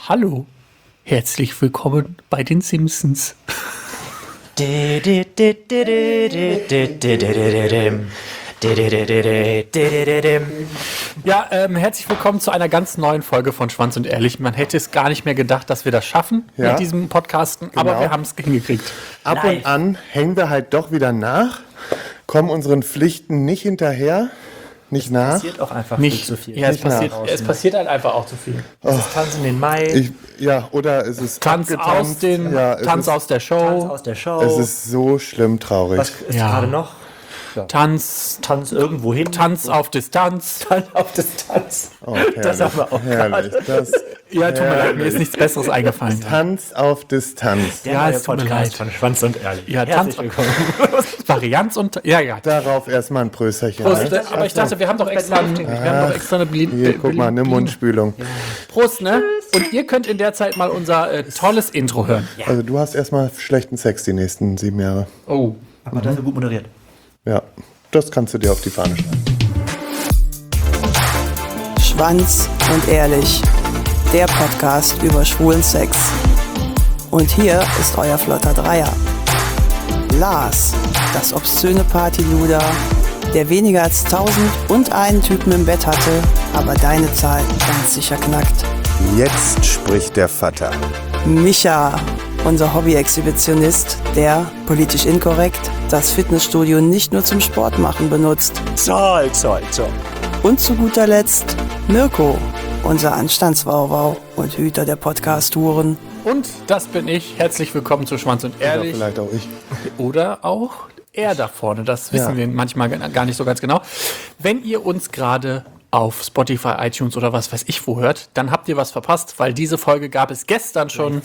Hallo, herzlich willkommen bei den Simpsons. Ja, herzlich willkommen zu einer ganz neuen Folge von Schwanz und Ehrlich. Man hätte es gar nicht mehr gedacht, dass wir das schaffen mit diesem Podcasten, aber wir haben es hingekriegt. Ab und an hängen wir halt doch wieder nach, kommen unseren Pflichten nicht hinterher, nicht nach. Es passiert auch einfach Nicht zu viel. Ja, es passiert halt einfach auch zu viel. Es ist Tanz in den Mai, Oder es ist Tanz abgetanzt. Tanz aus der Show. Tanz aus der Show. Es ist so schlimm traurig. Was ist gerade noch? Tanz irgendwo hin. Tanz auf Distanz. Tanz auf Distanz. Oh, herrlich, Das haben wir auch herrlich. Das Ja, tut mir leid, mir ist nichts Besseres eingefallen. Tanz auf Distanz. Der Ja, neue es tut mir Podcast leid. von Schwanz und Ehrlich. Ja, Herzlich Tanz- willkommen. Varianz und ja. Darauf erstmal ein Prösterchen. Prost, Ne? aber ich dachte, wir haben doch extra eine Hier, guck mal, eine Mundspülung. Prost, ne? Und ihr könnt in der Zeit mal unser tolles Intro hören. Also du hast erstmal schlechten Sex die nächsten 7 Jahre. Oh. Aber dafür gut moderiert. Ja, das kannst du dir auf die Fahne schreiben. Schwanz und Ehrlich, der Podcast über schwulen Sex. Und hier ist euer flotter Dreier. Lars, das obszöne Partyluder, der weniger als 1001 Typen im Bett hatte, aber deine Zahl ganz sicher knackt. Jetzt spricht der Vater. Micha, unser Hobby-Exhibitionist, der, politisch inkorrekt, das Fitnessstudio nicht nur zum Sport machen benutzt. Zoll. Und zu guter Letzt Mirko, unser Anstandswauwau und Hüter der Podcast-Touren. Und das bin ich. Herzlich willkommen zu Schwanz und Oder Ehrlich. vielleicht auch ich. Oder auch er da vorne. Das wissen wir manchmal gar nicht so ganz genau. Wenn ihr uns gerade auf Spotify, iTunes oder was weiß ich wo hört, dann habt ihr was verpasst, weil diese Folge gab es gestern schon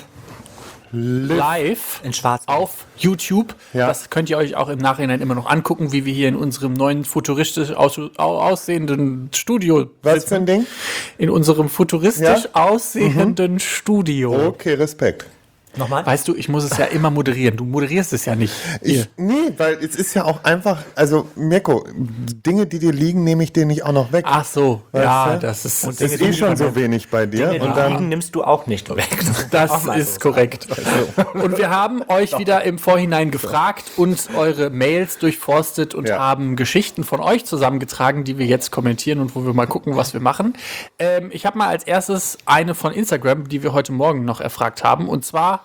live In Schwarz. auf YouTube. Ja. Das könnt ihr euch auch im Nachhinein immer noch angucken, wie wir hier in unserem neuen futuristisch aussehenden Studio Was für ein Ding? in unserem futuristisch aussehenden Studio. Okay, Respekt. Nochmal? Weißt du, ich muss es ja immer moderieren. Du moderierst es ja nicht. Hier. Nee, weil es ist ja auch einfach, also Mirko, Dinge, die dir liegen, nehme ich dir nicht auch noch weg. Ach so, Weißt ja, du? das ist, Das ist eh schon so wenig bei dir. Den Und dann, Liegen nimmst du auch nicht weg. das Auch mal ist so korrekt. Und wir haben euch wieder im Vorhinein gefragt und eure Mails durchforstet und haben Geschichten von euch zusammengetragen, die wir jetzt kommentieren und wo wir mal gucken, was wir machen. Ich habe mal als erstes eine von Instagram, die wir heute Morgen noch erfragt haben. Und zwar,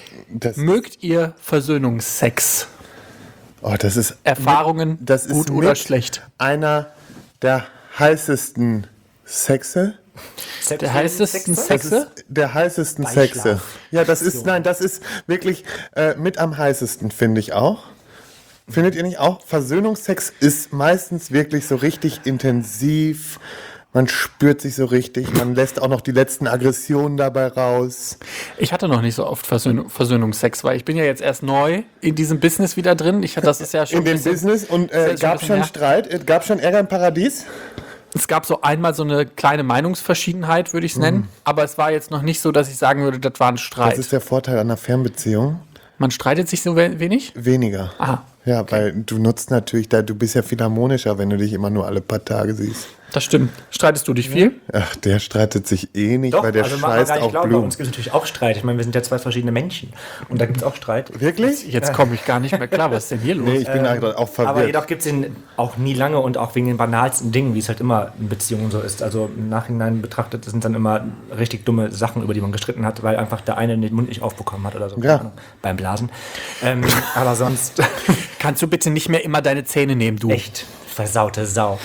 mögt ihr Versöhnungsex? das ist Erfahrungen, das ist gut oder mit schlecht? einer der heißesten Sexe. Der heißesten Sexe? Der heißesten Sexe. Ja, das ist wirklich mit am heißesten, finde ich auch. Findet ihr nicht auch? Versöhnungsex ist meistens wirklich so richtig intensiv. Man spürt sich so richtig. Man lässt auch noch die letzten Aggressionen dabei raus. Ich hatte noch nicht so oft Versöhnungsex, weil ich bin ja jetzt erst neu in diesem Business wieder drin. Das ist ja schon In dem ein bisschen- Business und ist jetzt schon ein gab bisschen schon her. Streit, gab schon Ärger im Paradies. Es gab so einmal so eine kleine Meinungsverschiedenheit, würde ich es nennen. Aber es war jetzt noch nicht so, dass ich sagen würde, das war ein Das Streit. ist der Vorteil einer Fernbeziehung. Man streitet sich so wenig? Weniger. Aha. Ja, weil du nutzt natürlich, du bist ja viel harmonischer, wenn du dich immer nur alle paar Tage siehst. Das stimmt. Streitest du dich viel? Ach, der streitet sich eh nicht, Doch, weil der also man scheißt gar nicht auf glauben, bei Blumen. uns gibt es natürlich auch Streit. Ich meine, wir sind ja zwei verschiedene Menschen. Und da gibt es auch Streit. Wirklich? Jetzt komme ich gar nicht mehr klar. Was ist denn hier los? Nee, ich bin auch Aber verwirrt. jedoch gibt es ihn auch nie lange und auch wegen den banalsten Dingen, wie es halt immer in Beziehungen so ist. Also im Nachhinein betrachtet sind dann immer richtig dumme Sachen, über die man gestritten hat, weil einfach der eine den Mund nicht aufbekommen hat oder so. Ja. Keine Ahnung, beim Blasen. Aber sonst Kannst du bitte nicht mehr immer deine Zähne nehmen, du? echt versaute Sau.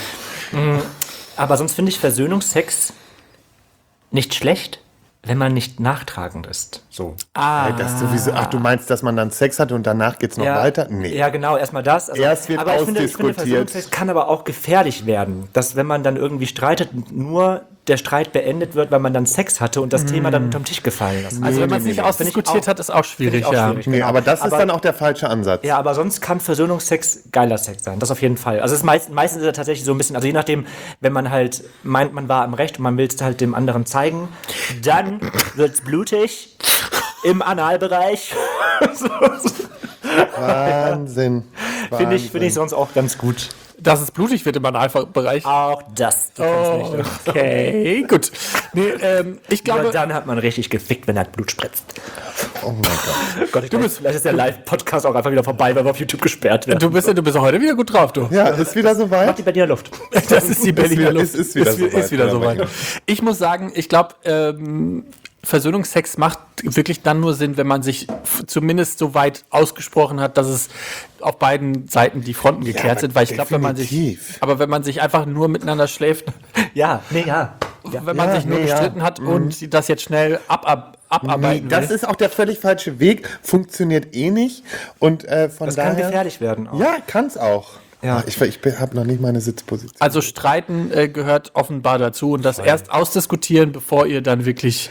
Aber sonst finde ich Versöhnungsex nicht schlecht, wenn man nicht nachtragend ist. So. Das sowieso, du meinst, dass man dann Sex hat und danach geht's noch weiter? Nee. Ja, genau, erstmal das. Also, Erst wird aber ich finde, ausdiskutiert. Versöhnungsex kann aber auch gefährlich werden. Dass, wenn man dann irgendwie streitet, nur der Streit beendet wird, weil man dann Sex hatte und das Thema dann unterm Tisch gefallen lassen. Also wenn man es nicht Finde ich ausdiskutiert auch- hat, ist auch schwierig, Finde ich auch ja. schwierig. Nee, Genau. aber das ist Aber- dann auch der falsche Ansatz. Ja, aber sonst kann Versöhnungsex geiler Sex sein. Das auf jeden Fall. Also es ist meistens ist er tatsächlich so ein bisschen, also je nachdem, wenn man halt meint, man war am Recht und man will es halt dem anderen zeigen, dann wird's blutig im Analbereich. Wahnsinn. Finde ich sonst auch ganz gut. Dass es blutig wird im Analbereich. Auch das. Du kennst nicht. Okay, gut. Nee, ich Aber glaube, dann hat man richtig gefickt, wenn er Blut spritzt. Oh mein Gott. Gott, vielleicht ist der Live-Podcast auch einfach wieder vorbei, weil wir auf YouTube gesperrt werden. du bist heute wieder gut drauf, du. Ja, ist wieder Macht soweit. die Berliner Luft. Das ist die Berliner wieder- Luft. ist wieder soweit. Ist wieder soweit. Ich muss sagen, ich glaube, Versöhnungsex macht wirklich dann nur Sinn, wenn man sich zumindest so weit ausgesprochen hat, dass es auf beiden Seiten die Fronten geklärt sind. Weil ich glaube, wenn man sich einfach nur miteinander schläft, Ja. wenn man sich nur gestritten hat und das jetzt schnell abarbeiten Das will. ist auch der völlig falsche Weg. Funktioniert eh nicht. Und von Das daher. kann gefährlich werden. Auch. Ja, kann's auch. Ja. Ich habe noch nicht meine Sitzposition. Also Streiten gehört offenbar dazu und das erst ausdiskutieren, bevor ihr dann wirklich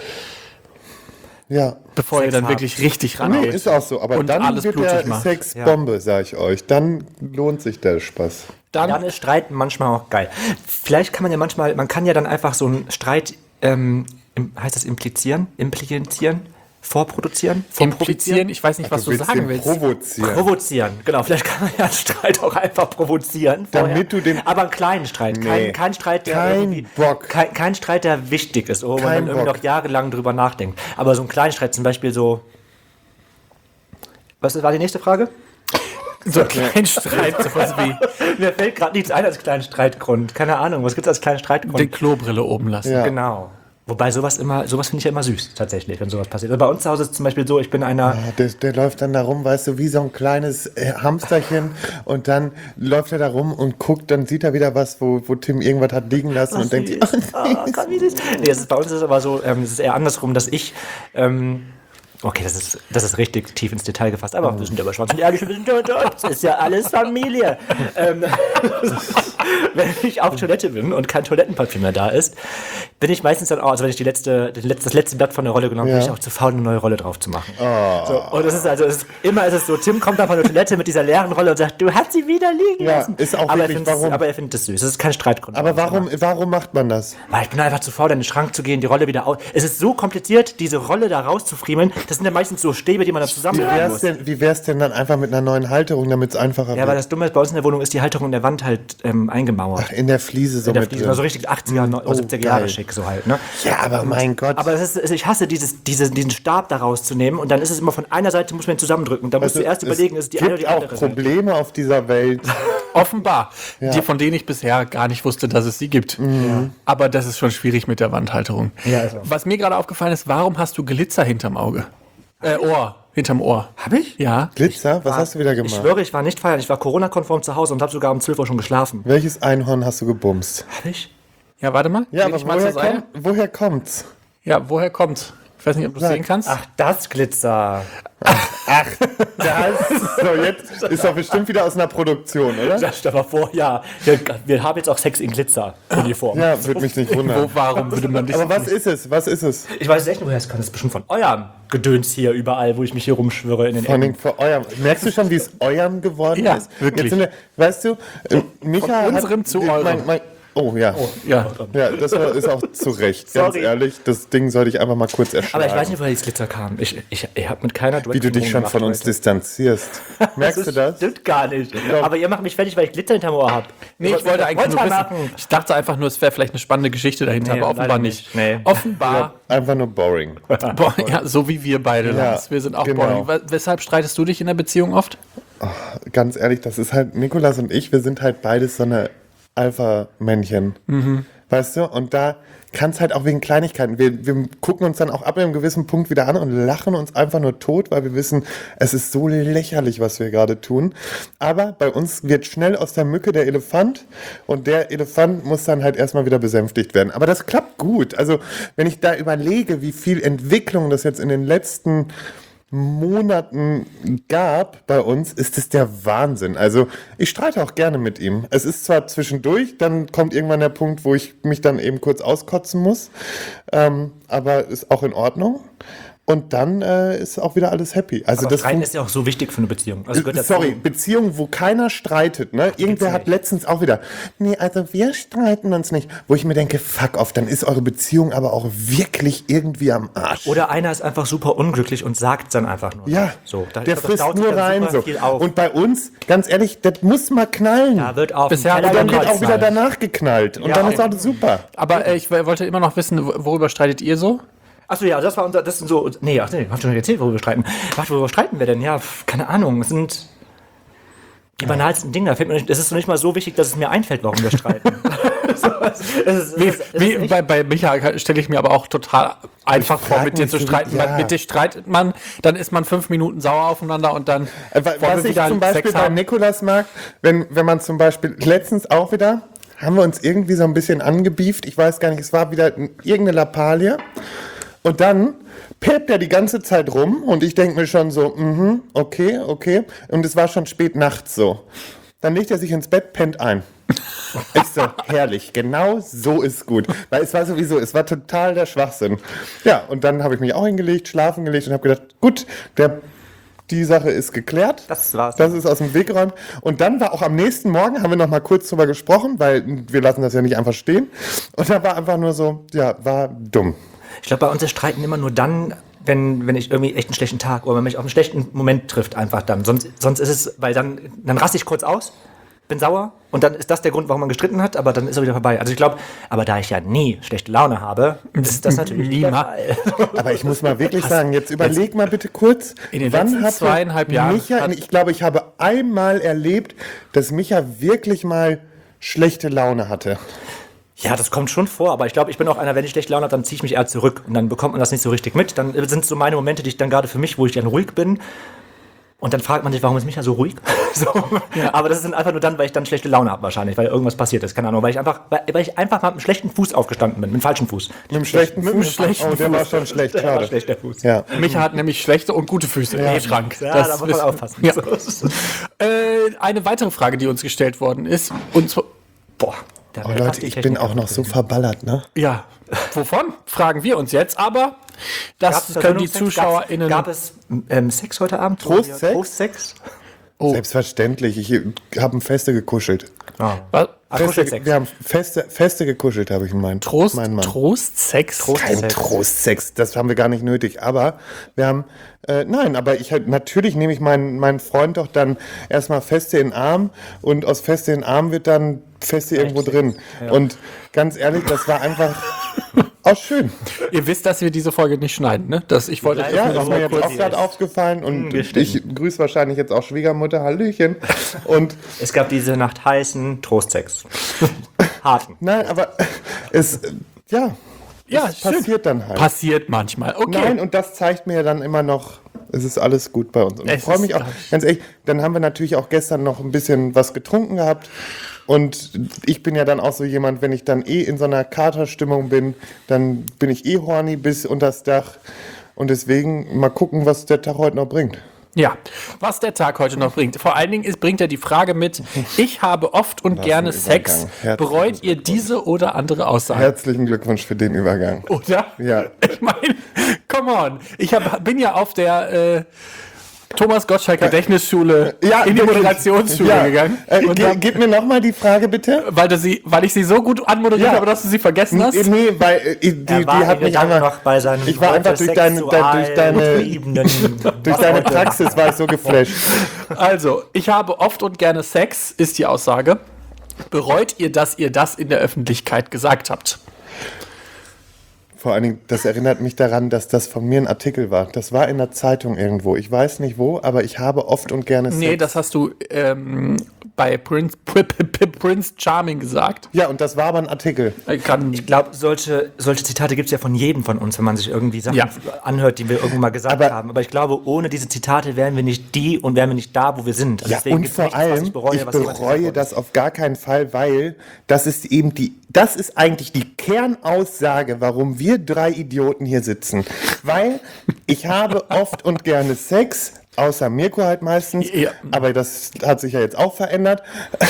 richtig Nee, rangeht. ist auch so. Aber Und dann alles wird blutig der macht. Sex Bombe, sag ich euch. Dann lohnt sich der Spaß. Dann ist Streiten manchmal auch geil. Vielleicht kann man kann ja dann einfach so einen Streit, heißt das implizieren? Vorproduzieren? Implizieren, ich weiß nicht, was du sagen willst. Provozieren. Genau, vielleicht kann man ja einen Streit auch einfach provozieren. Damit du den- Aber einen kleinen Streit. Nee. Kein Streit, der Kein irgendwie- Bock. Kein Streit, der wichtig ist, wo man Kein dann irgendwie Bock. noch jahrelang drüber nachdenkt. Aber so ein kleiner Streit, zum Beispiel so. Was war die nächste Frage? So kein Streit, sowas wie Mir fällt gerade nichts ein als kleinen Streitgrund. Keine Ahnung, was gibt es als kleinen Streitgrund? die Klobrille oben lassen. Ja. Genau. Wobei sowas finde ich ja immer süß, tatsächlich, wenn sowas passiert. Also bei uns zu Hause ist es zum Beispiel so, ich bin einer. Ja, der läuft dann da rum, weißt du, wie so ein kleines Hamsterchen. Und dann läuft er da rum und guckt, dann sieht er wieder was, wo Tim irgendwas hat liegen lassen und denkt sich, Gott, wie süß. Nee, bei uns ist es aber so, es ist eher andersrum, dass ich. Okay, das ist richtig tief ins Detail gefasst, aber wir sind ja aber schwarz und ehrlich, wir sind ja das ist ja alles Familie. Wenn ich auf Toilette bin und kein Toilettenpapier mehr da ist, bin ich meistens dann auch, also wenn ich das letzte Blatt von der Rolle genommen habe, bin ich auch zu faul, eine neue Rolle drauf zu machen. So, und es ist immer so, Tim kommt da von der Toilette mit dieser leeren Rolle und sagt, du hast sie wieder liegen Ja, lassen. ist auch aber wirklich, warum? Aber er findet es süß, das ist kein Streitgrund. aber warum macht man das? Weil ich bin einfach zu faul, in den Schrank zu gehen, die Rolle wieder aus. Es ist so kompliziert, diese Rolle da rauszufriemeln. Das sind ja meistens so Stäbe, die man da zusammenlegen muss. Wie wär's denn dann einfach mit einer neuen Halterung, damit es einfacher Ja, weil wird? das Dumme ist, bei uns in der Wohnung ist die Halterung in der Wand halt eingemauert. In der Fliese so In der mit Fliese, drin. also richtig 80er, 70er Jahre geil. schick so halt, ne? Ja, aber mein Gott. Aber ich hasse diesen Stab da rauszunehmen und dann ist es immer von einer Seite, muss man ihn zusammendrücken. Da musst du erst überlegen, ist die eine oder die Es gibt andere auch Seite. Probleme auf dieser Welt. Offenbar, von denen ich bisher gar nicht wusste, dass es sie gibt. Aber das ist schon schwierig mit der Wandhalterung. Ja, also. Was mir gerade aufgefallen ist, warum hast du Glitzer hinterm Auge? Ohr, hinterm Ohr. Hab ich? Ja. Glitzer, was hast du wieder Ich gemacht? schwöre, ich war nicht feiern. Ich war Corona-konform zu Hause und habe sogar um 12 Uhr schon geschlafen. Welches Einhorn hast du gebumst? Hab ich? Ja, warte mal. Ja, Leg aber dich mal zur Seite. woher kommt's? Ja, woher kommt's? Ich weiß nicht, ob du es sehen kannst. Ach, das Glitzer. So, jetzt ist er bestimmt wieder aus einer Produktion, oder? Das stell mal vor, ja. Wir haben jetzt auch Sex in Glitzer-Uniform. Ja, würde mich nicht wundern. Warum würde man dich... Aber was ist es? Was ist es? Ich weiß echt nicht, woher es kommt. Das ist bestimmt von eurem Gedöns hier überall, wo ich mich hier rumschwöre in den Vor Ecken. allem für eurem. Merkst du schon, wie es eurem geworden Ja, ist? wirklich. Jetzt sind wir, weißt du, Micha Von unserem hat, zu eurem. Oh ja. Ja. Ja, das ist auch zu Recht. Ganz Sorry. ehrlich, das Ding sollte ich einfach mal kurz erschlagen. Aber ich weiß nicht, woher das Glitzer kam. Ich habe mit keiner wie du dich schon von uns distanzierst. Merkst du das? Stimmt gar nicht. Aber ihr macht mich fertig, weil ich Glitzer hinterm Ohr habe. Nee, ich wollte eigentlich nur wissen. Ich dachte einfach nur, es wäre vielleicht eine spannende Geschichte dahinter, Nee, aber offenbar leider nicht. nicht. Nee. Offenbar, Einfach nur boring. boah, ja, so wie wir beide. Ja, Lars. Wir sind auch genau. boring. Weshalb streitest du dich in der Beziehung oft? Ganz ehrlich, das ist halt, Nikolas und ich, wir sind halt beides so eine Alpha-Männchen. Weißt du? Und da kann es halt auch wegen Kleinigkeiten. Wir gucken uns dann auch ab einem gewissen Punkt wieder an und lachen uns einfach nur tot, weil wir wissen, es ist so lächerlich, was wir gerade tun. Aber bei uns wird schnell aus der Mücke der Elefant und der Elefant muss dann halt erstmal wieder besänftigt werden. Aber das klappt gut. Also wenn ich da überlege, wie viel Entwicklung das jetzt in den letzten Monaten gab bei uns, ist es der Wahnsinn. Also ich streite auch gerne mit ihm. Es ist zwar zwischendurch, dann kommt irgendwann der Punkt, wo ich mich dann eben kurz auskotzen muss, aber ist auch in Ordnung. und dann ist auch wieder alles happy. Also Aber das Streiten ist ja auch so wichtig für eine Beziehung. Also gehört dazu. Sorry, Beziehungen, wo keiner streitet. Ne? Irgendwer hat letztens auch wieder, nee, also wir streiten uns nicht. Wo ich mir denke, fuck off, dann ist eure Beziehung aber auch wirklich irgendwie am Arsch. Oder einer ist einfach super unglücklich und sagt dann einfach nur. Ja, so, der frisst nur rein. So. Viel auf. Und bei uns, ganz ehrlich, das muss mal knallen. Da wird auf Bisher den hat Teller Und dann wird auch wieder geknallt. danach geknallt. Und Ja, dann ist okay. auch super. Aber ich wollte immer noch wissen, worüber streitet ihr so? Achso, ja, das sind so. Nee, hab ich schon erzählt, worüber wir streiten. Worüber streiten wir denn? Ja, keine Ahnung. Es sind die banalsten Dinge. Da fällt mir nicht, es ist noch nicht mal so wichtig, dass es mir einfällt, warum wir streiten. Bei Micha stelle ich mir aber auch total einfach vor, frag mit dir mich zu so, streiten. ja. Mit dir streitet man, dann ist man 5 Minuten sauer aufeinander und dann Was ich zum Beispiel bei Nikolas mag, wenn man zum Beispiel letztens auch wieder, haben wir uns irgendwie so ein bisschen angebieft. Ich weiß gar nicht, es war wieder irgendeine Lappalie. Und dann pept er die ganze Zeit rum und ich denke mir schon so, okay. Und es war schon spät nachts so. Dann legt er sich ins Bett, pennt ein. Ist so herrlich. Genau so ist gut. Weil es war total der Schwachsinn. Ja, und dann habe ich mich auch hingelegt, schlafen gelegt und habe gedacht, gut, die Sache ist geklärt. Das war's. Das ist aus dem Weg geräumt. Und dann war auch am nächsten Morgen, haben wir noch mal kurz drüber gesprochen, weil wir lassen das ja nicht einfach stehen. Und da war einfach nur so, ja, war dumm. Ich glaube, bei uns ist Streiten immer nur dann, wenn ich irgendwie echt einen schlechten Tag oder wenn mich auf einen schlechten Moment trifft, einfach dann. Sonst ist es, weil dann raste ich kurz aus, bin sauer und dann ist das der Grund, warum man gestritten hat, aber dann ist er wieder vorbei. Also ich glaube, aber da ich ja nie schlechte Laune habe, ist das natürlich nicht der Fall. Aber ich muss mal wirklich sagen, jetzt überleg mal bitte kurz, In den letzten 2,5 Jahren Micha, ich glaube, ich habe einmal erlebt, dass Micha wirklich mal schlechte Laune hatte. Ja, das kommt schon vor, aber ich glaube, ich bin auch einer, wenn ich schlechte Laune habe, dann ziehe ich mich eher zurück und dann bekommt man das nicht so richtig mit. Dann sind so meine Momente, die ich dann gerade für mich, wo ich dann ruhig bin. Und dann fragt man sich, warum ist Micha so ruhig? So. Ja. Aber das ist dann einfach nur dann, weil ich dann schlechte Laune habe wahrscheinlich, weil irgendwas passiert ist. Keine Ahnung, weil ich einfach mal mit dem schlechten Fuß aufgestanden bin, mit dem falschen Fuß. Mit dem schlechten Fuß? Oh, der war schon schlecht, Der war schade. schlecht, der Fuß. Ja. Micha hat nämlich schlechte und gute Füße im Schrank. Ja, Das da muss man ist- aufpassen. Ja. So. Eine weitere Frage, die uns gestellt worden ist, und zwar, Boah. Da Oh wäre fast Leute, die ich Technik bin auch noch so gewesen. verballert, ne? ja, wovon? Fragen wir uns jetzt, aber das Gab's können die Versöhnungsex? ZuschauerInnen... Gab es Sex heute Abend? Trostsex? Trostsex? Selbstverständlich. Ich habe Feste gekuschelt. Was? Kuschelsex. Wir haben Feste gekuschelt, habe ich meinen meinen Mann. Trostsex? Kein Trostsex, das haben wir gar nicht nötig. Aber wir haben, aber natürlich nehme ich meinen Freund doch dann erstmal Feste in den Arm und aus Feste in den Arm wird dann Feste irgendwo drin. Ja. Und ganz ehrlich, das war einfach auch schön. Ihr wisst, dass wir diese Folge nicht schneiden, ne? Ich wollte Ja, das ist mir jetzt auch gerade aufgefallen und ich grüße wahrscheinlich jetzt auch Schwiegermutter, Hallöchen. Und Es gab diese Nacht heißen Trostsex. Harten. nein, aber es passiert dann halt. Passiert manchmal. Okay. Nein, und das zeigt mir ja dann immer noch, es ist alles gut bei uns. Und ich Es freue ist, mich auch, glaub ich- ganz ehrlich, dann haben wir natürlich auch gestern noch ein bisschen was getrunken gehabt. Und ich bin ja dann auch so jemand, wenn ich dann in so einer Katerstimmung bin, dann bin ich horny bis unters Dach. Und deswegen mal gucken, was der Tag heute noch bringt. Ja, was der Tag heute noch bringt. Vor allen Dingen bringt er die Frage mit, ich habe oft und gerne ein Sex. Übergang. Herzlichen Bereut ihr diese oder andere Aussage? Herzlichen Glückwunsch für den Übergang. Oder? Ja. Ich meine, come on. Bin ja auf der Thomas Gottschalk Gedächtnisschule in die Moderationsschule gegangen. Und Gib mir nochmal die Frage, bitte. weil ich sie so gut anmoderiert Ja. habe, dass du sie vergessen hast. Nee, weil die hat mich einfach... bei seinem Ich war einfach durch deine Praxis war ich so geflasht. Also, ich habe oft und gerne Sex, ist die Aussage. Bereut ihr, dass ihr das in der Öffentlichkeit gesagt habt? Vor allen Dingen, das erinnert mich daran, dass das von mir ein Artikel war. Das war in der Zeitung irgendwo. Ich weiß nicht wo, aber ich habe oft und gerne Sex. Nee, das hast du bei Prince Charming gesagt. Ja, und das war aber ein Artikel. Ich glaube, solche Zitate gibt es ja von jedem von uns, wenn man sich irgendwie Sachen anhört, die wir irgendwann mal gesagt haben. Aber ich glaube, ohne diese Zitate wären wir nicht und wären wir nicht da, wo wir sind. Also Ja, deswegen und gibt's vor nichts, was allem, ich bereue, ich was jemand bereue gesagt das auf gar keinen Fall, weil das ist eigentlich die Kernaussage, warum wir drei Idioten hier sitzen. Weil ich habe oft und gerne Sex, außer Mirko halt meistens, Ja. aber das hat sich ja jetzt auch verändert.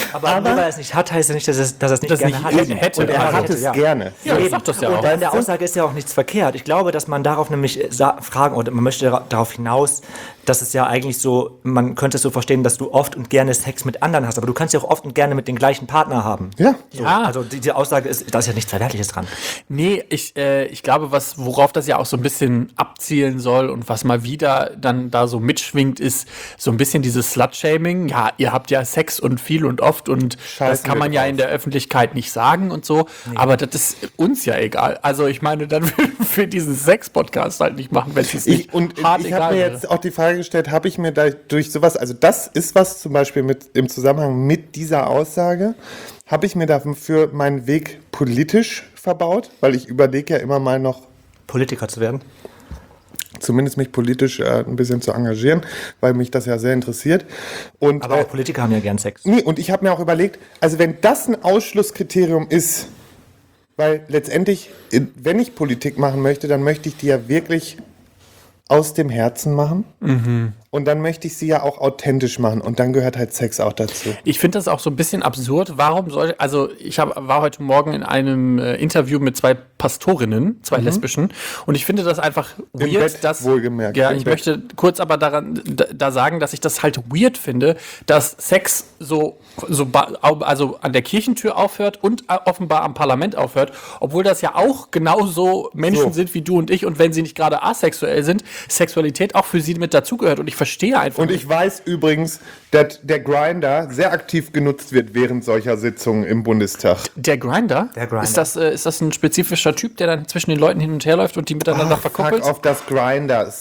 Aber nur weil er es nicht hat, heißt ja nicht, dass er es nicht gerne hat. hätte. Und er hat es gerne. Ja, Eben. ich sag das ja auch. Und in der Aussage ist ja auch nichts verkehrt. Ich glaube, dass man darauf nämlich fragen, oder man möchte darauf hinaus, dass es ja eigentlich so, man könnte es so verstehen, dass du oft und gerne Sex mit anderen hast, aber du kannst ja auch oft und gerne mit den gleichen Partner haben. Ja. So, also diese Aussage ist, da ist ja nichts Verwerfliches dran. Nee, ich glaube, worauf das ja auch so ein bisschen abzielen soll und was mal wieder dann da so mitschwingt, ist so ein bisschen dieses Slut-Shaming. Ja, ihr habt ja Sex und viel und oft und das kann man ja in der Öffentlichkeit nicht sagen und so, aber das ist uns ja egal. Also ich meine, dann für diesen Sex-Podcast halt nicht machen, wenn es nicht hart Ich egal habe mir wäre. jetzt auch die Frage gestellt, habe ich mir da durch sowas, also das ist was zum Beispiel im Zusammenhang mit dieser Aussage, habe ich mir dafür meinen Weg politisch verbaut, weil ich überlege ja immer mal noch, Politiker zu werden. zumindest mich politisch ein bisschen zu engagieren, weil mich das ja sehr interessiert. Und, Aber auch Politiker haben ja gern Sex. nee, und ich habe mir auch überlegt, also wenn das ein Ausschlusskriterium ist, weil letztendlich, wenn ich Politik machen möchte, dann möchte ich die ja wirklich aus dem Herzen machen. Und dann möchte ich sie ja auch authentisch machen. Und dann gehört halt Sex auch dazu. Ich finde das auch so ein bisschen absurd. Warum soll, also ich war heute Morgen in einem Interview mit 2 Pastorinnen, 2 lesbischen, und ich finde das einfach Im weird, Bett, dass, wohlgemerkt, ja, im ich Bett. möchte kurz aber da sagen, dass ich das halt weird finde, dass Sex also an der Kirchentür aufhört und offenbar am Parlament aufhört, obwohl das ja auch genauso Menschen sind wie du und ich, und wenn sie nicht gerade asexuell sind, Sexualität auch für sie mit dazugehört, und ich verstehe einfach Und ich weiß übrigens, dass der Grindr sehr aktiv genutzt wird während solcher Sitzungen im Bundestag. Der Grindr? Der Grindr. Ist das ein spezifischer Typ, der dann zwischen den Leuten hin und her läuft und die miteinander verkoppelt? Fuck auf das Grindr.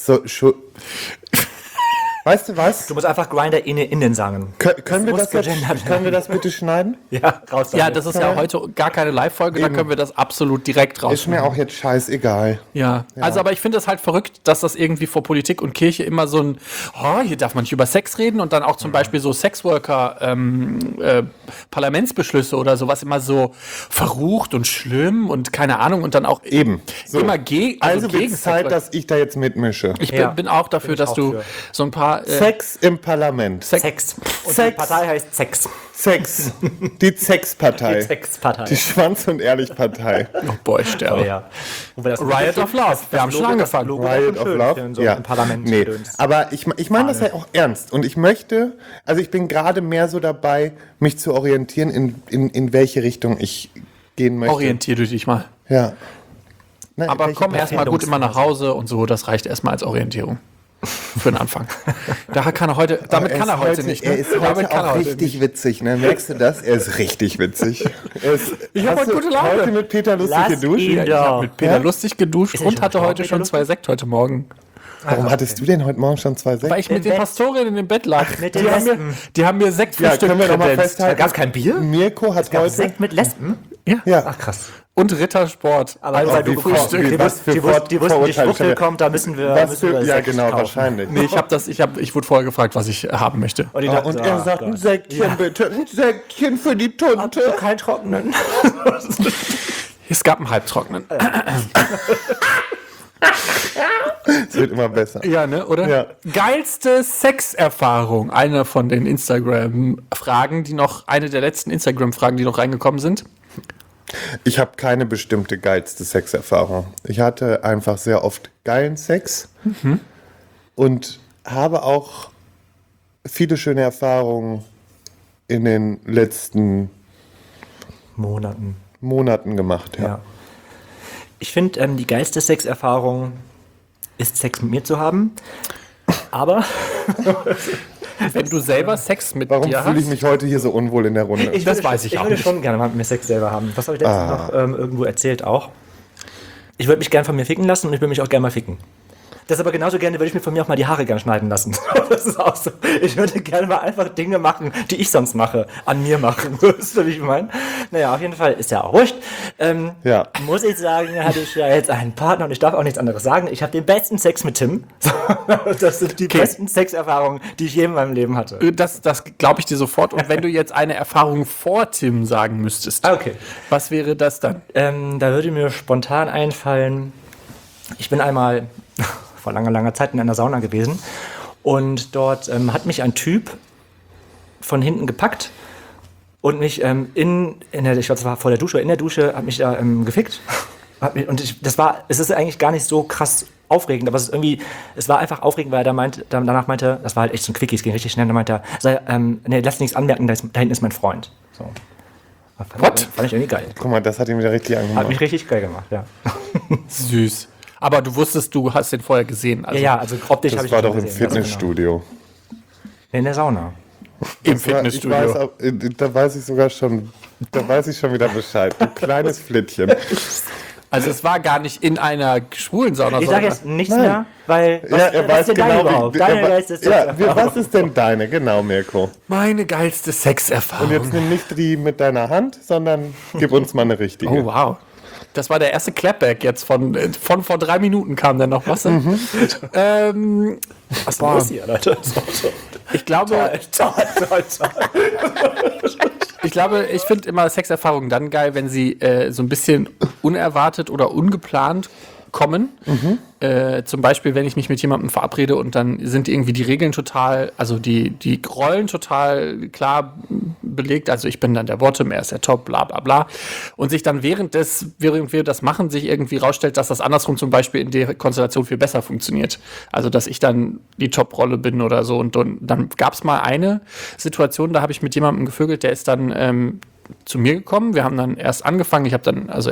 Weißt du was? Du musst einfach Grindr innen sagen. Können wir muss das jetzt, gegendert können wir das bitte schneiden? Ja, raus Ja, damit. das ist ja heute gar keine Live-Folge, da können wir das absolut direkt raus. Ist mir auch jetzt scheißegal. Ja, also aber ich finde es halt verrückt, dass das irgendwie vor Politik und Kirche immer so ein, hier darf man nicht über Sex reden, und dann auch zum Beispiel so Sexworker, Parlamentsbeschlüsse oder sowas immer so verrucht und schlimm und keine Ahnung, und dann auch Eben. So. immer Also gegen wird es Zeit, Sex. dass ich da jetzt mitmische. Ich Ja, bin auch dafür, bin ich dass auch du für. so ein paar Sex im Parlament. Sex. Und Sex. die Partei heißt Sex. Sex. Die Sexpartei. Die Sexpartei. Die Schwanz- und Ehrlich-Partei. oh boy, sterbe. Oh, ja. Wobei das Riot of Love. Wir haben schon angefangen. Riot of Love. So im Parlament. Nee. Gedöns. Aber ich meine das ja auch ernst. Und ich möchte, also ich bin gerade mehr so dabei, mich zu orientieren, in welche Richtung ich gehen möchte. Orientier du dich mal. Ja. Na, Aber welche komm erstmal gut immer nach Erfindungsphase. Hause und so, das reicht erstmal als Orientierung. Für den Anfang. Damit kann er heute nicht. Ne? Er ist Damit heute kann er auch heute richtig witzig, ne? Merkst du das? Er ist richtig witzig. Ich hab Hast heute du gute Laune. Heute mit Peter lustig Lass geduscht? ihn Ich habe doch. mit Peter Ja? lustig geduscht Ist er und schon hatte drauf, heute Peter schon lustig? 2 Sekt heute Morgen. Warum hattest du denn heute Morgen schon 2 Sekt? Weil ich mit den Bett. Pastorinnen im Bett lag. mit die, den haben mir, Lesben. die haben mir Sekt Ja, können wir doch mal kredenzt. festhalten. Gab es kein Bier? Mirko hat Gab heute... es Sekt mit Lesben? Ja. Ach krass. Und Rittersport. Aber Also weil du wie gefrühstückt vor- wie was hast. für Die wussten, die Vorurteile Schwuchtel schon wieder. kommt, da müssen wir. Was müssen wir für, ja, Sekt genau, kaufen. wahrscheinlich. Nee, ich wurde vorher gefragt, was ich haben möchte. Und die Ah, dachten und so, er sagt, ein Säckchen bitte, ein Säckchen für die Tunte. kein Trocknen. Es gab einen Halbtrocknen. Es wird immer besser. Ja, ne, oder? Ja. Geilste Sexerfahrung. Eine von den Instagram-Fragen, eine der letzten Instagram-Fragen, die noch reingekommen sind. Ich habe keine bestimmte geilste Sexerfahrung. Ich hatte einfach sehr oft geilen Sex und habe auch viele schöne Erfahrungen in den letzten Monaten. Monaten gemacht. Ja. Ja. Ich finde, die geilste Sexerfahrung ist, Sex mit mir zu haben. Aber Wenn du selber Sex mit Warum dir fühle ich hast. mich heute hier so unwohl in der Runde? Das weiß ich auch würde nicht. schon gerne mal mit mir Sex selber haben. Was habe ich letztens noch irgendwo erzählt auch? Ich würde mich gerne von mir ficken lassen und ich würde mich auch gerne mal ficken. Das aber genauso gerne würde ich mir von mir auch mal die Haare gerne schneiden lassen. Das ist auch so. Ich würde gerne mal einfach Dinge machen, die ich sonst mache, an mir machen. Weißt du, wie ich meine? Naja, auf jeden Fall ist ja auch wurscht. Ja. Muss ich sagen, hatte ich ja jetzt einen Partner und ich darf auch nichts anderes sagen. Ich habe den besten Sex mit Tim. Das sind die besten Sexerfahrungen, die ich je in meinem Leben hatte. Das glaube ich dir sofort. Und wenn du jetzt eine Erfahrung vor Tim sagen müsstest, Okay. was wäre das dann? Da würde mir spontan einfallen, ich bin einmal vor langer, langer Zeit in einer Sauna gewesen und dort hat mich ein Typ von hinten gepackt und mich ich glaube, das war vor der Dusche, in der Dusche, hat mich da gefickt. Es ist eigentlich gar nicht so krass aufregend, aber es war einfach aufregend, weil er danach meinte, das war halt echt so ein Quickie, es ging richtig schnell, und dann meinte er, nee, lass nichts anmerken, da hinten ist mein Freund. So. Fand ich irgendwie geil. Guck mal, das hat ihn wieder richtig angemacht. Hat mich richtig geil gemacht, ja. Süß. Aber du wusstest, du hast den vorher gesehen. Also Also optisch habe Das ich war ihn doch im gesehen. Fitnessstudio. In der Sauna. im Das war- Fitnessstudio. Ich weiß, da weiß ich sogar schon, da weiß ich schon wieder Bescheid. Du kleines Flittchen. Also es war gar nicht in einer schwulen Sauna. Ich sage jetzt nichts Nein. mehr, weil Er weiß ist denn deine genau, überhaupt? Deine geilste was ist denn deine? Genau, Mirko. Meine geilste Und Sexerfahrung. jetzt nimm nicht die mit deiner Hand, sondern gib uns mal eine richtige. Oh, wow. Das war der erste Clapback jetzt von vor 3 Minuten kam dann noch was. Was war hier, Leute? Ich glaube, ich finde immer Sexerfahrungen dann geil, wenn sie so ein bisschen unerwartet oder ungeplant kommen. Zum Beispiel, wenn ich mich mit jemandem verabrede und dann sind irgendwie die Regeln total, also die Rollen total klar belegt. Also ich bin dann der Bottom, er ist der Top, bla bla bla. Und sich dann während wir das machen, sich irgendwie rausstellt, dass das andersrum zum Beispiel in der Konstellation viel besser funktioniert. Also dass ich dann die Top-Rolle bin oder so. Und dann gab es mal eine Situation, da habe ich mit jemandem gevögelt, der ist dann zu mir gekommen. Wir haben dann erst angefangen. Er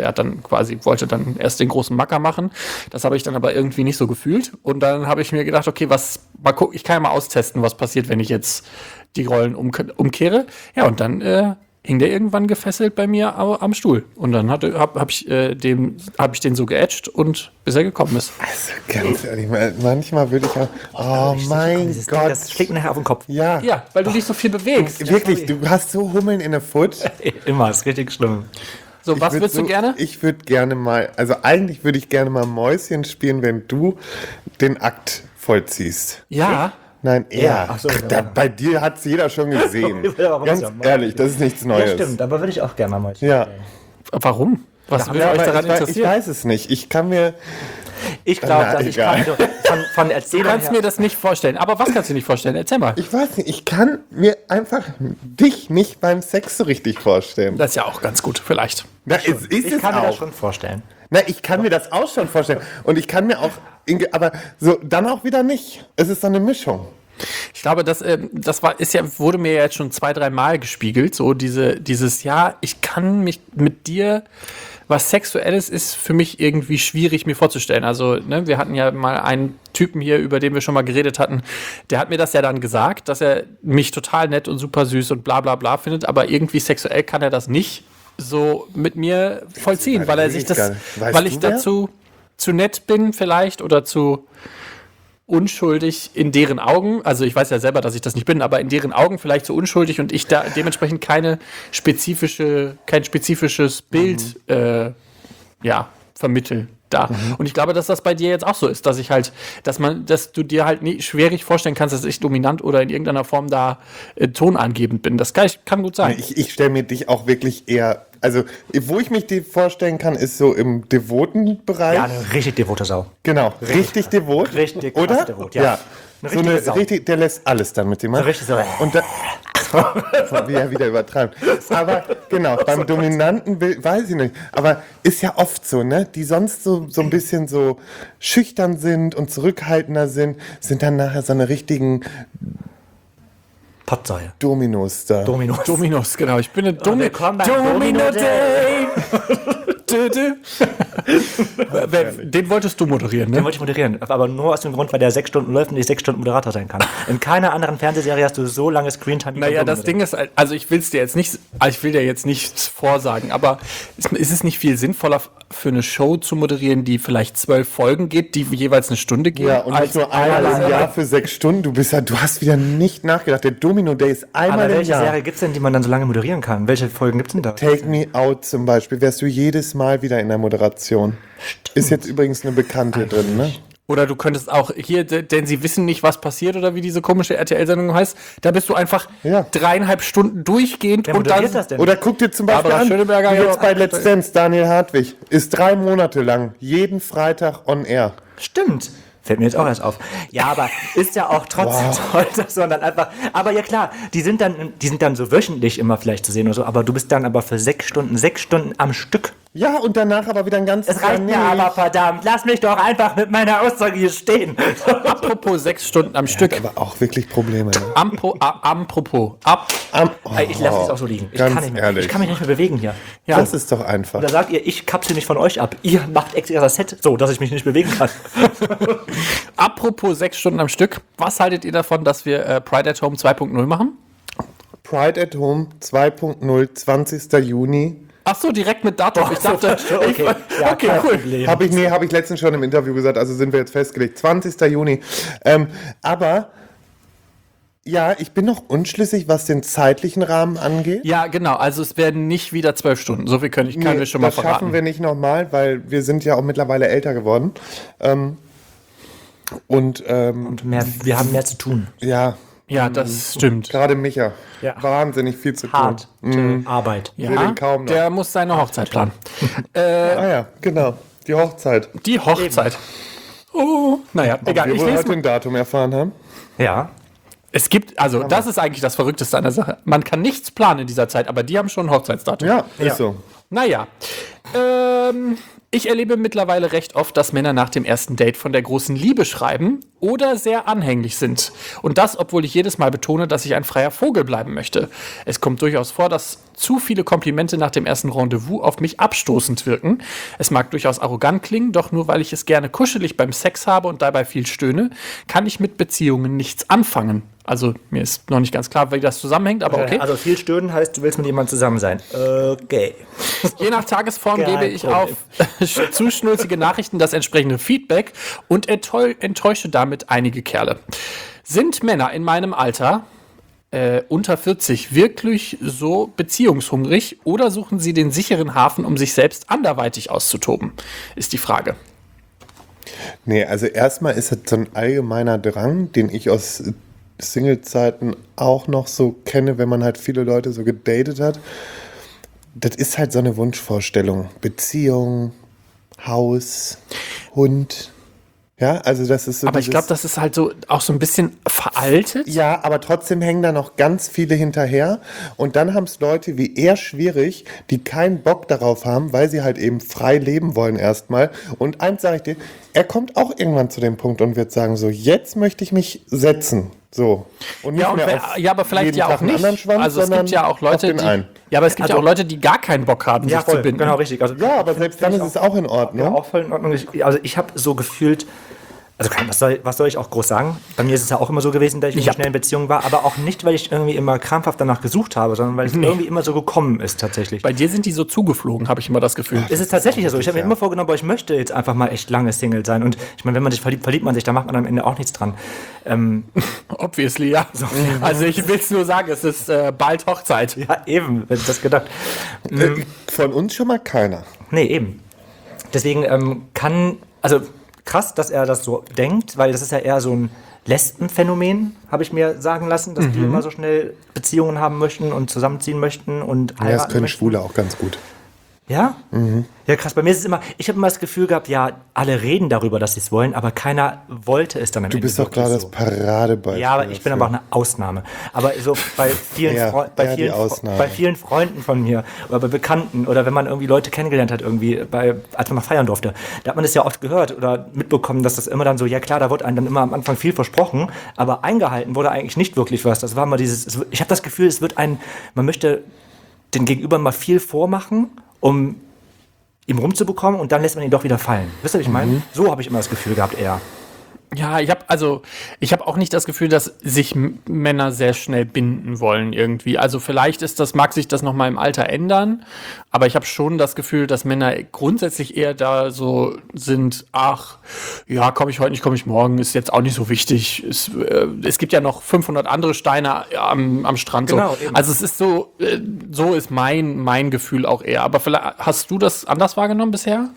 wollte dann erst den großen Macker machen. Das habe ich dann aber irgendwie nicht so gefühlt. Und dann habe ich mir gedacht, okay, ich kann ja mal austesten, was passiert, wenn ich jetzt die Rollen umkehre. Ja, und dann hing der irgendwann gefesselt bei mir am Stuhl. Und dann hab ich den so geätscht und bis er gekommen ist. Also ganz ehrlich, manchmal würde ich auch. Oh mein Gott. Das schlägt mir nachher auf den Kopf. Ja, Ja, weil du dich so viel bewegst. wirklich, du hast so Hummeln in der Foot. Immer, ist richtig schlimm. So, was würdest du gerne? Ich würde gerne mal, also eigentlich würde ich gerne mal Mäuschen spielen, wenn du den Akt vollziehst. Ja. Nein, er. Ja, ach so, ja. Bei dir hat es jeder schon gesehen. Ja, Ganz ja, ehrlich, das ist nichts Neues. Ja, stimmt, aber würde ich auch gerne mal Ja. Warum? Was würde Ja, euch aber daran ich interessieren? weiß es nicht. Ich kann mir. Ich glaube, Na, dass ich egal. kann von Du Erzählern kannst mir das nicht vorstellen. Aber was kannst du nicht vorstellen? Erzähl mal. Ich weiß nicht, ich kann mir einfach dich nicht beim Sex so richtig vorstellen. Das ist ja auch ganz gut, vielleicht. Na, es ist ich es kann mir das auch. schon vorstellen. Na, ich kann mir das auch schon vorstellen. Und ich kann mir auch. Aber so dann auch wieder nicht. Es ist so eine Mischung. Ich glaube, wurde mir jetzt schon 2-3 Mal gespiegelt. So dieses, ja, ich kann mich mit dir, was Sexuelles ist für mich irgendwie schwierig mir vorzustellen. Also, ne, wir hatten ja mal einen Typen hier, über den wir schon mal geredet hatten, der hat mir das ja dann gesagt, dass er mich total nett und super süß und bla bla bla findet, aber irgendwie sexuell kann er das nicht so mit mir vollziehen, weil er sich das, weil ich dazu zu nett bin vielleicht oder zu unschuldig in deren Augen, also ich weiß ja selber, dass ich das nicht bin, aber in deren Augen vielleicht so unschuldig und ich da dementsprechend kein spezifisches Bild vermittel da. Und ich glaube, dass das bei dir jetzt auch so ist, dass du dir halt schwierig vorstellen kannst, dass ich dominant oder in irgendeiner Form da tonangebend bin. Das kann gut sein. Ich stelle mir dich auch wirklich eher, also wo ich mich dir vorstellen kann, ist so im devoten Bereich. Ja, eine richtig devote Sau. Genau, richtig devot. Richtig krass oder? devot, ja. Eine So richtige Sau. der lässt alles dann mit dem Mann. Richtig so. Und da, wie er wieder übertreibt. Aber genau, beim dominanten Bild, weiß ich nicht. Aber ist ja oft so, ne? Die sonst so ein bisschen so schüchtern sind und zurückhaltender sind dann nachher so eine richtigen Pottsäue. Dominos da. Dominos, genau. Ich bin eine willkommen beim Domino Domino Day. Den wolltest du moderieren, Den ne? wollte ich moderieren, aber nur aus dem Grund, weil der 6 Stunden läuft und ich 6 Stunden Moderator sein kann. In keiner anderen Fernsehserie hast du so lange Screentime wie Naja, bei das Ding ist, also ich will dir jetzt nichts vorsagen, aber ist es nicht viel sinnvoller für eine Show zu moderieren, die vielleicht 12 Folgen geht, die jeweils eine Stunde gehen? Ja, und nicht nur einmal im Jahr für 6 Stunden. Du hast wieder nicht nachgedacht. Der Domino Day ist Aber einmal im welche Jahr. Serie gibt es denn, die man dann so lange moderieren kann? Welche Folgen gibt es denn da? Take Me Out zum Beispiel, wärst du jedes Mal wieder in der Moderation. Ist jetzt übrigens eine Bekannte drin, ne? Oder du könntest auch hier, denn sie wissen nicht, was passiert oder wie diese komische RTL-Sendung heißt, da bist du einfach 3,5 Stunden durchgehend Wer und moderiert dann das denn? Oder guck dir zum Beispiel Barbara an, Schöneberger, wie ja. jetzt bei Let's Dance, Daniel Hartwig, ist 3 Monate lang, jeden Freitag on air. Stimmt. Fällt mir jetzt auch erst auf. Ja, aber ist ja auch trotzdem toll, dass man dann einfach. Aber ja klar, die sind dann so wöchentlich immer vielleicht zu sehen oder so, aber du bist dann aber für 6 Stunden am Stück. Ja, und danach aber wieder ein ganzes Es reicht mir aber, verdammt. Lass mich doch einfach mit meiner Aussage hier stehen. Apropos 6 Stunden am Stück. Aber auch wirklich Probleme. Ne? Ich lasse es auch so liegen. Ich ganz kann nicht mehr. ehrlich. Ich kann mich nicht mehr bewegen hier. Ja. Das ist doch einfach. Da sagt ihr, ich kapsel mich von euch ab. Ihr macht extra das Set so, dass ich mich nicht bewegen kann. Apropos 6 Stunden am Stück. Was haltet ihr davon, dass wir Pride at Home 2.0 machen? Pride at Home 2.0, 20. Juni. Ach so, direkt mit Datum. Ich dachte, okay, ja, okay, kein cool. Problem. Habe ich letztens schon im Interview gesagt, also sind wir jetzt festgelegt. 20. Juni. Aber ja, ich bin noch unschlüssig, was den zeitlichen Rahmen angeht. Ja, genau. Also es werden nicht wieder 12 Stunden. So viel können wir schon mal das verraten. schaffen wir nicht nochmal, weil wir sind ja auch mittlerweile älter geworden. Und wir haben mehr zu tun. ja, Ja, das stimmt. gerade Micha. Ja. Wahnsinnig viel zu tun. Hart Arbeit. will den kaum noch. Der muss seine Hochzeit planen. Ah ja, genau. Die Hochzeit. Die Hochzeit. Oh, naja, egal. Wir Ich wohl lese heute mal. ein Datum erfahren haben. Ja. Es gibt, also das ist eigentlich das Verrückteste an der Sache. Man kann nichts planen in dieser Zeit, aber die haben schon ein Hochzeitsdatum. Ja, ist so. Naja. Ich erlebe mittlerweile recht oft, dass Männer nach dem ersten Date von der großen Liebe schreiben oder sehr anhänglich sind. Und das, obwohl ich jedes Mal betone, dass ich ein freier Vogel bleiben möchte. Es kommt durchaus vor, dass zu viele Komplimente nach dem ersten Rendezvous auf mich abstoßend wirken. Es mag durchaus arrogant klingen, doch nur weil ich es gerne kuschelig beim Sex habe und dabei viel stöhne, kann ich mit Beziehungen nichts anfangen. Also mir ist noch nicht ganz klar, wie das zusammenhängt, aber okay. Also viel stöhnen heißt, du willst mit jemandem zusammen sein. Okay. Je nach Tagesform Kein gebe ich Problem. auf zu schnulzige Nachrichten das entsprechende Feedback und enttäusche damit einige Kerle. Sind Männer in meinem Alter unter 40 wirklich so beziehungshungrig oder suchen sie den sicheren Hafen, um sich selbst anderweitig auszutoben? Ist die Frage. Nee, also erstmal ist es so ein allgemeiner Drang, den ich aus Single-Zeiten auch noch so kenne, wenn man halt viele Leute so gedatet hat. Das ist halt so eine Wunschvorstellung. Beziehung, Haus, Hund. Ja, also das ist so. Aber ich glaube, das ist halt so auch so ein bisschen veraltet. Ja, aber trotzdem hängen da noch ganz viele hinterher. Und dann haben es Leute wie er schwierig, die keinen Bock darauf haben, weil sie halt eben frei leben wollen erstmal. Und eins sage ich dir, er kommt auch irgendwann zu dem Punkt und wird sagen, so, jetzt möchte ich mich setzen. So. Und nicht Ja, und mehr auf ja, aber vielleicht jeden ja Tag auch einen nicht. anderen Schwanz, Also es sondern gibt ja auch auf Leute, den die, einen. ja, aber es gibt ja auch Leute, die gar keinen Bock haben, Ja, sich zu voll, binden. genau, richtig. Also, Ja, aber selbst dann ist es auch in Ordnung. Ja, auch voll in Ordnung. Ich habe so gefühlt, also was soll ich auch groß sagen? Bei mir ist es ja auch immer so gewesen, dass ich in schnellen Beziehungen war, aber auch nicht, weil ich irgendwie immer krampfhaft danach gesucht habe, sondern weil es irgendwie immer so gekommen ist tatsächlich. Bei dir sind die so zugeflogen, habe ich immer das Gefühl. Es ist tatsächlich ja so. Ich habe mir immer vorgenommen, aber ich möchte jetzt einfach mal echt lange Single sein. Und ich meine, wenn man sich verliebt man sich, da macht man am Ende auch nichts dran. Obviously, ja. Also ich will es nur sagen, es ist bald Hochzeit. Ja, eben, wer hätte das gedacht. Von uns schon mal keiner. Nee, eben. Deswegen also krass, dass er das so denkt, weil das ist ja eher so ein Lesbenphänomen, habe ich mir sagen lassen, dass die immer so schnell Beziehungen haben möchten und zusammenziehen möchten und heiraten Ja, das können möchten. Schwule auch ganz gut. Ja? Ja, krass. Bei mir ist es immer, ich habe immer das Gefühl gehabt, ja, alle reden darüber, dass sie es wollen, aber keiner wollte es dann am Du Ende bist doch wirklich gerade so. das Paradebeispiel. Ja, aber ich bin aber auch eine Ausnahme. Aber so bei vielen, die Ausnahme. bei vielen Freunden von mir oder bei Bekannten oder wenn man irgendwie Leute kennengelernt hat, irgendwie, als man mal feiern durfte, da hat man das ja oft gehört oder mitbekommen, dass das immer dann so, ja klar, da wurde einem dann immer am Anfang viel versprochen, aber eingehalten wurde eigentlich nicht wirklich was. Das war immer ich habe das Gefühl, man möchte den Gegenüber mal viel vormachen, um ihm rumzubekommen und dann lässt man ihn doch wieder fallen. Wisst ihr, was ich meine? So habe ich immer das Gefühl gehabt, eher. Ja, ich habe auch nicht das Gefühl, dass sich Männer sehr schnell binden wollen irgendwie. Also vielleicht mag sich das noch mal im Alter ändern, aber ich habe schon das Gefühl, dass Männer grundsätzlich eher da so sind, ach, ja, komme ich heute nicht, komme ich morgen, ist jetzt auch nicht so wichtig. Es gibt ja noch 500 andere Steine am Strand. Genau, so. eben. Also es ist so ist mein Gefühl auch eher. Aber vielleicht hast du das anders wahrgenommen bisher?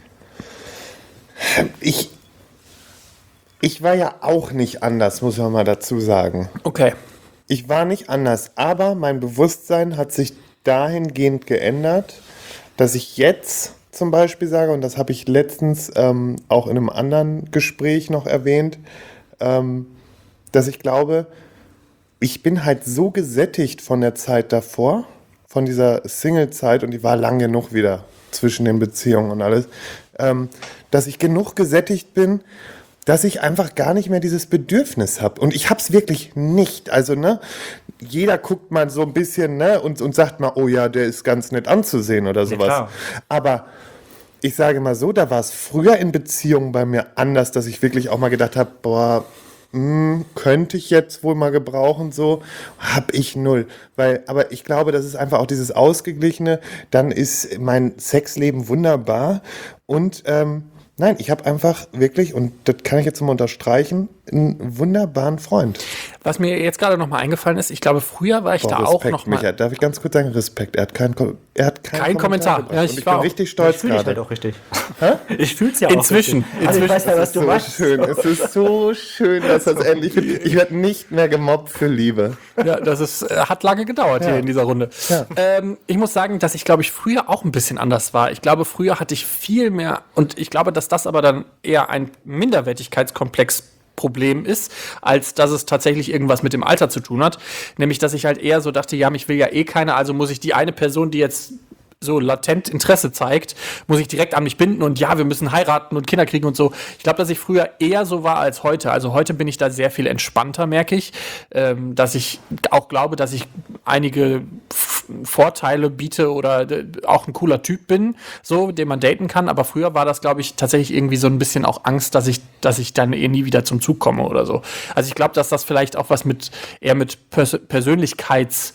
Ich war ja auch nicht anders, muss man mal dazu sagen. Okay. Ich war nicht anders, aber mein Bewusstsein hat sich dahingehend geändert, dass ich jetzt zum Beispiel sage, und das habe ich letztens auch in einem anderen Gespräch noch erwähnt, dass ich glaube, ich bin halt so gesättigt von der Zeit davor, von dieser Single-Zeit, und die war lang genug wieder zwischen den Beziehungen und alles, dass ich genug gesättigt bin, dass ich einfach gar nicht mehr dieses Bedürfnis habe. Und ich habe es wirklich nicht. Also, ne, jeder guckt mal so ein bisschen, ne, und sagt mal, oh ja, der ist ganz nett anzusehen oder sowas. klar. Aber ich sage mal so, da war es früher in Beziehungen bei mir anders, dass ich wirklich auch mal gedacht habe, boah, könnte ich jetzt wohl mal gebrauchen, so, habe ich null. Aber ich glaube, das ist einfach auch dieses Ausgeglichene, dann ist mein Sexleben wunderbar und nein, ich habe einfach wirklich, und das kann ich jetzt mal unterstreichen, einen wunderbaren Freund. Was mir jetzt gerade noch mal eingefallen ist, ich glaube, früher war ich da auch noch mal... Micha, darf ich ganz kurz sagen, Respekt, er hat keinen Kommentar Ja, gebracht. Und ich bin richtig stolz Ich fühle dich gerade. halt auch richtig. Ich fühle es ja auch Inzwischen. richtig. Also ich weiß ja, was du machst. Schön. Es ist so schön, dass das endlich... Ich werde nicht mehr gemobbt für Liebe. Ja, das ist, hat lange gedauert hier in dieser Runde. Ja. Ich muss sagen, dass ich, glaube ich, früher auch ein bisschen anders war. Ich glaube, früher hatte ich viel mehr, und ich glaube, dass das aber dann eher ein Minderwertigkeitskomplex-Problem ist, als dass es tatsächlich irgendwas mit dem Alter zu tun hat. Nämlich, dass ich halt eher so dachte, ja, mich will ja eh keiner, also muss ich die eine Person, die jetzt so latent Interesse zeigt, muss ich direkt an mich binden und ja, wir müssen heiraten und Kinder kriegen und so. Ich glaube, dass ich früher eher so war als heute. Also heute bin ich da sehr viel entspannter, merke ich, dass ich auch glaube, dass ich einige Vorteile biete oder auch ein cooler Typ bin, so, den man daten kann. Aber früher war das, glaube ich, tatsächlich irgendwie so ein bisschen auch Angst, dass ich dann nie wieder zum Zug komme oder so. Also ich glaube, dass das vielleicht auch was eher mit Persönlichkeits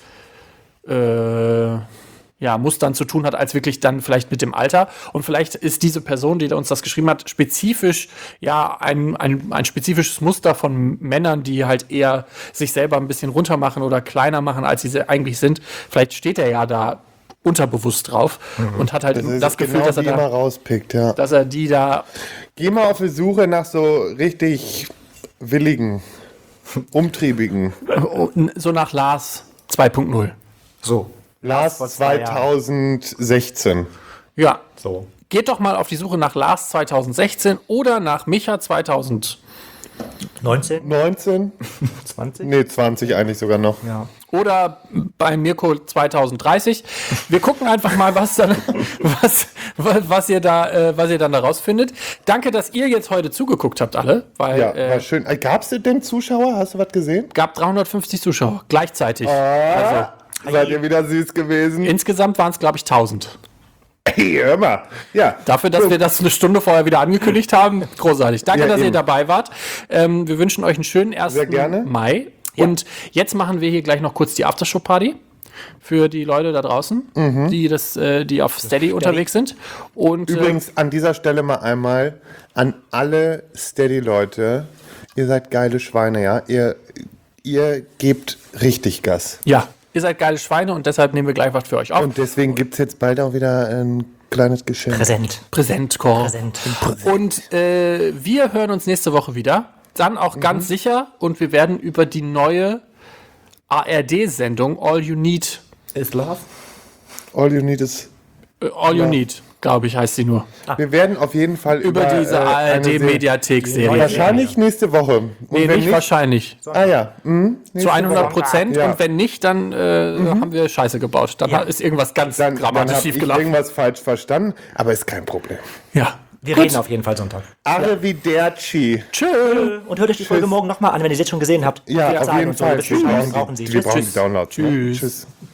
Mustern zu tun hat, als wirklich dann vielleicht mit dem Alter. Und vielleicht ist diese Person, die uns das geschrieben hat, spezifisch, ja, ein spezifisches Muster von Männern, die halt eher sich selber ein bisschen runter machen oder kleiner machen, als sie eigentlich sind. Vielleicht steht er ja da unterbewusst drauf und hat halt das Gefühl, genau, dass er die da, immer rauspickt, ja. dass er die da... Geh mal auf die Suche nach so richtig willigen, umtriebigen. so nach Lars 2.0. So. Lars vor 2 Jahren. 2016. Ja. So. Geht doch mal auf die Suche nach Lars 2016 oder nach Micha 2000. 19? 19? 20? Nee, 20 eigentlich sogar noch. Ja. Oder bei Mirko 2030. Wir gucken einfach mal, was ihr dann da rausfindet. Danke, dass ihr jetzt heute zugeguckt habt, alle. Weil, Ja, war schön. Gab es denn Zuschauer? Hast du was gesehen? gab 350 Zuschauer gleichzeitig. Also, Seid ihr wieder süß gewesen? insgesamt waren es, glaube ich, 1000. Hey, hör mal. Ja. Dafür, dass wir das eine Stunde vorher wieder angekündigt haben, großartig. Danke, Ja, dass ihr eben. dabei wart. Wir wünschen euch einen schönen 1. Sehr gerne. Mai. Und jetzt machen wir hier gleich noch kurz die Aftershow-Party für die Leute da draußen, die auf Steady unterwegs sind. Und Übrigens an dieser Stelle mal einmal an alle Steady-Leute. Ihr seid geile Schweine, ja? Ihr gebt richtig Gas. ja, ihr seid geile Schweine und deshalb nehmen wir gleich was für euch auf. Und deswegen gibt es jetzt bald auch wieder ein kleines Geschenk. Präsentkorb. Und wir hören uns nächste Woche wieder. Dann auch ganz sicher. Und wir werden über die neue ARD-Sendung All You Need. Is Love? All you need is... All You Need, glaube ich, heißt sie nur. Wir werden auf jeden Fall Über diese eine ARD-Mediathek-Serie. Wahrscheinlich nächste Woche. Und Nee, wenn nicht wahrscheinlich. Ah ja. Zu 100%. Ja. Und wenn nicht, dann haben wir Scheiße gebaut. Dann ist irgendwas ganz Dann grammatisch habe schief ich gelaufen. irgendwas falsch verstanden, aber ist kein Problem. Ja. Wir reden auf jeden Fall Sonntag. Arrivederci. Tschö. Und hört euch die Folge morgen nochmal an, wenn ihr sie jetzt schon gesehen habt. Ja, Die auf Zahlen jeden und so, Fall. wisst Bescheid, brauchen sie. Wir brauchen die Tschüss. Downloads. Ne? Tschüss. Tschüss.